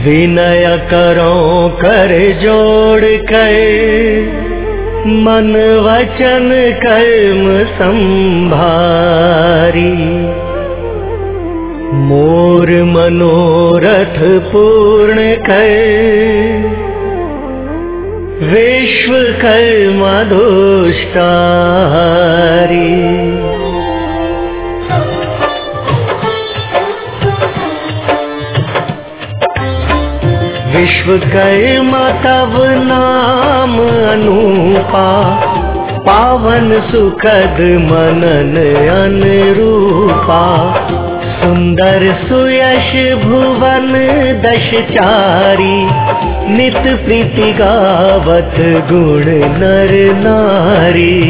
विनय करो कर जोड़ कर, मन वचन कर्म संभारी। मोर मनोरथ पूर्ण कर, विश्वकर्मा दुष्टारी। विश्वकर्मा तव नाम अनूपा, पावन सुखद मनन अनुरूपा। सुंदर सुयश भुवन दशचारी, नित प्रीति गावत गुण नर नारी।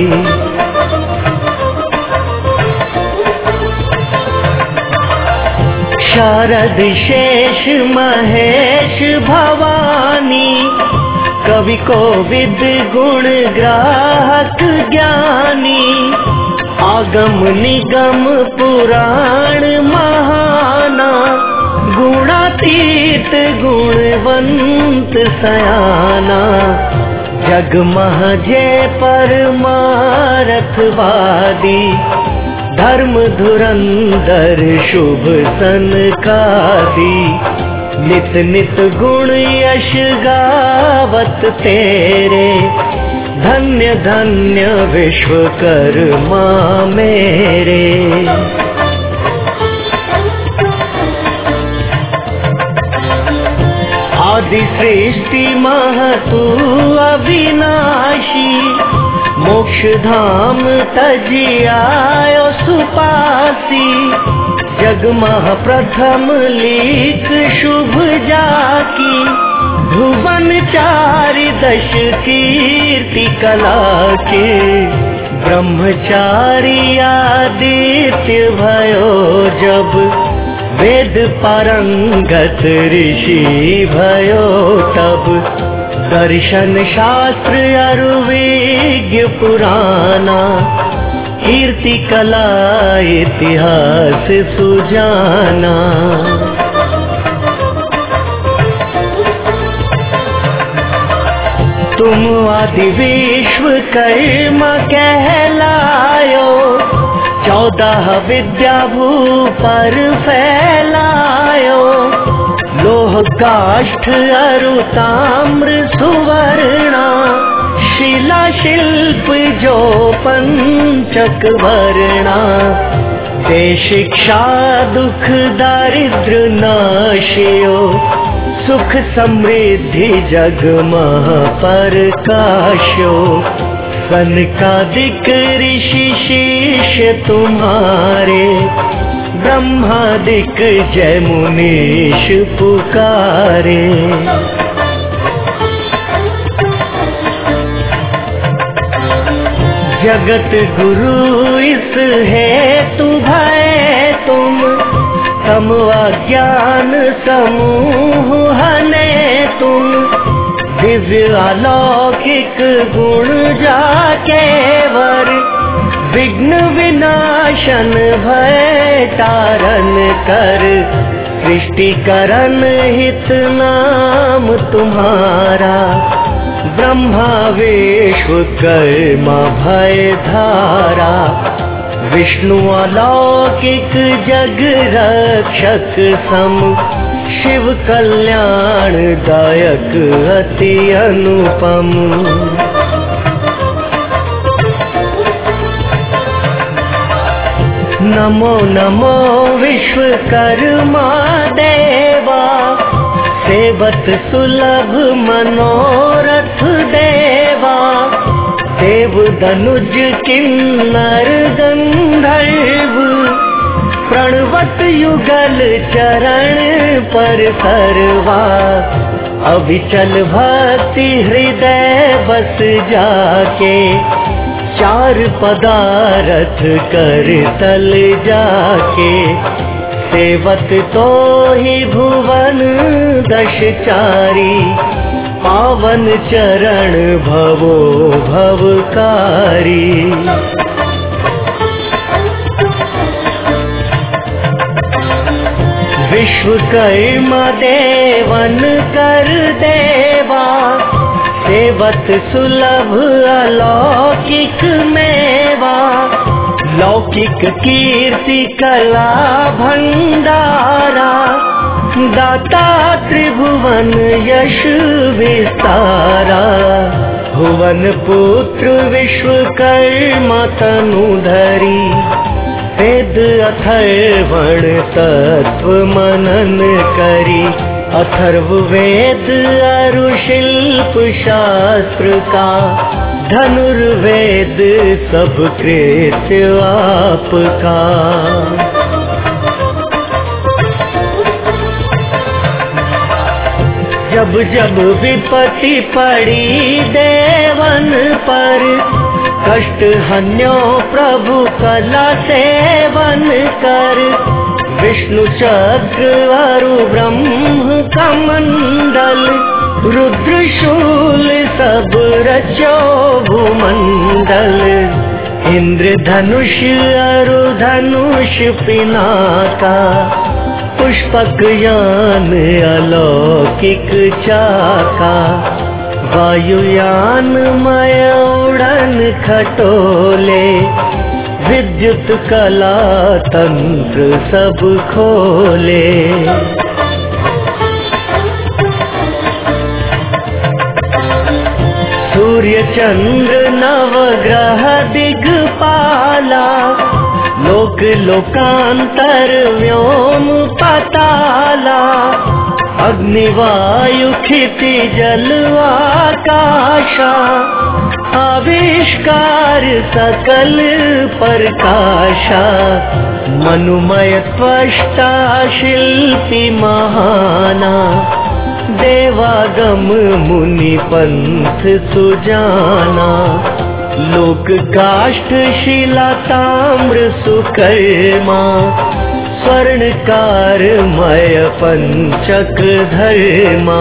शारद शेष महेश भवानी, कवि कोविद गुण ग्राहक ज्ञानी। आगम निगम पुराण महाना, गुणातीत गुणवंत सयाना। जग महजे परमारथवादी, धर्म धुरंधर शुभ सनकादी। नित नित गुण यश गावत तेरे, धन्य धन्य विश्वकर्मा मेरे। आदि सृष्टि महतु अविनाशी, मोक्ष धाम तजी आयो सुपासी। जग मह प्रथम लीक शुभ जाकी, भुवन चारि दश कीर्ति कला के। ब्रह्मचारी आदित्य भयो जब, वेद पारंगत ऋषि भयो तब। दर्शन शास्त्र अरुविज्ञ पुराना, कीर्ति कला इतिहास सुजाना। तुम आदि विश्वकर्मा कहलायो, 14 विद्या भूपर फैलायो। लोह काष्ठ अरु ताम्र सुवर्णा, शिला शिल्प जो पंचक वर्णा। ते शिक्षा दुख दारिद्र नाशियो, सुख समृद्धि जग मह प्रकाशो। सनकादिक ऋषि शिष्य तुम्हारे, ब्रह्मादिक जय मुनीश पुकारे। जगत गुरु इस हेतु भय तुम, तम अज्ञान समूह हने तुम। दिव्य अलौकिक गुण जाके वर, विघ्न विनाशन भय तारन कर। सृष्टि करन हित नाम तुम्हारा, ब्रह्मा विश्वकर्मा भय धारा। विष्णु अलौकिक जग रक्षक सम, शिव कल्याण दायक अति अनुपम। नमो नमो विश्वकर्मा देवा, सेवत सुलभ मनोरथ देवा। देव धनुज किन्नर गंधर्व, प्रणवत युगल चरण पर सर्वा। अविचल भक्ति हृदय बस जाके, 4 पदारथ कर तल जाके। सेवत तो ही भुवन दशचारी, पावन चरण भवो भवकारी। विश्वकर्मा देवन कर देवा, सेवत सुलभ अलौकिक मेवा। लौकिक कीर्ति कला भंडारा, दाता त्रिभुवन यश विस्तारा। भुवन पुत्र विश्वकर्मा तनुधरी, वेद अथर्वण तत्व मनन करी। अथर्व वेद अरु शिल्प शास्त्र का, धनुर्वेद सब कृत्य आपका। जब जब विपत्ति पड़ी देवन पर, कष्ट हन्यो प्रभु कला सेवन कर। विष्णु चक्र अरु ब्रह्म कमंडल, रुद्र शूल सब रचो भूमंडल। इंद्र धनुष अरु धनुष पिनाका, पुष्पक यान अलौकिक चाका। वायुयान मय उड़न खटोले, विद्युत कला तंत्र सब खोले। सूर्य चंद्र नवग्रह दिग्पाला, लोक लोकांतर व्योम पताला। अग्नि वायु क्षिति जल आकाशा, आविष्कार सकल प्रकाशा। मनुमय त्वष्टा शिल्पी महाना, देवागम मुनि पंथ सुजाना। लोक काष्ठ शिला ताम्र सुकर्मा, स्वर्णकार मय पंचक धर्मा।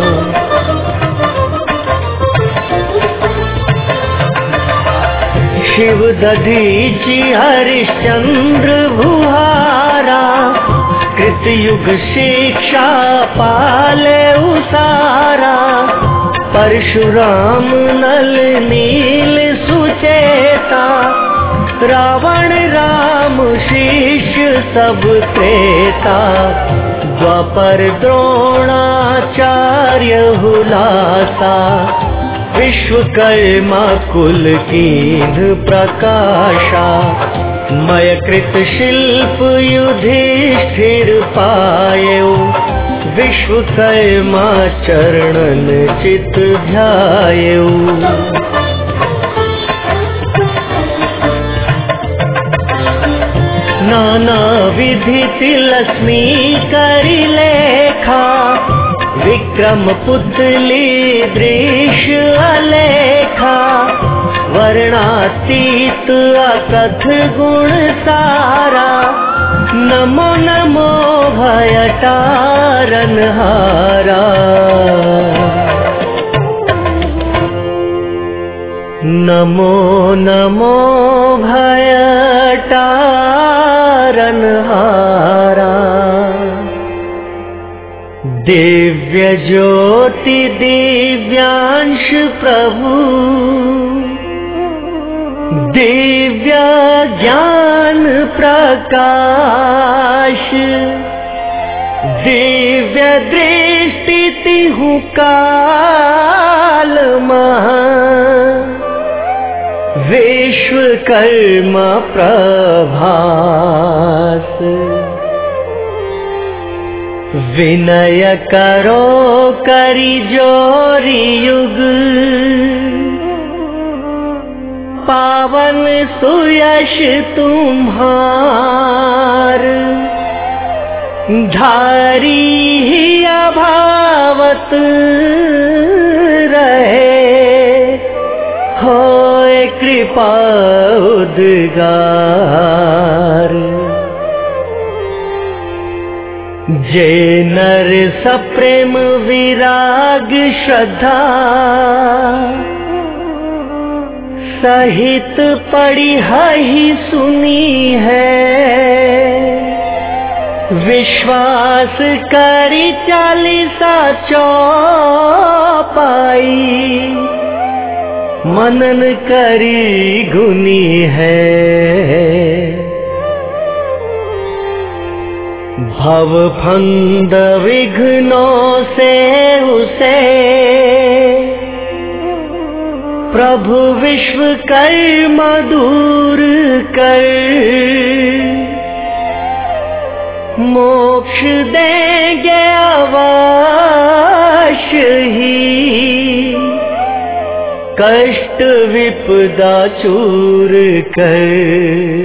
शिव दधीचि हरिश्चंद्र भुहारा, कृतयुग शिक्षा पाले उसारा। परशुराम नल नील सुचेता, रावण राम शिष्य सब त्रेता। द्वापर द्रोणाचार्य हुलासा, विश्वकर्मा कुल कीन प्रकाशा। मय कृत शिल्प युधिष्ठिर पायो, विश्वकर्मा चरणन चित ध्यायो। नाना विधि तिलस्मी करि लेखा, विक्रम पुतली दृश्य अलेखा। वर्णातीत अकथ गुण सारा, नमो नमो भयतारन हारा। नमो नमो भयतारन हारा। दिव्य ज्योति दिव्यांश प्रभु, दिव्य ज्ञान प्रकाश। दिव्य दृष्टि तिहु काल महा, विश्वकर्मा प्रभास। विनय करो करि जोरी युग, पावन सुयश तुम्हार। धारी ही अभावत रहे, होए कृपा उद्गार। जे नर सप्रेम विराग श्रद्धा, सहित पड़ी ही सुनी है। विश्वास करी 40 चौपाई, मनन करी गुनी है। भव फंद विघ्नों से उसे प्रभु विश्वकर्मा दूर कर, मोक्ष देंगे अवश्य ही, कष्ट विपदा चूर कर।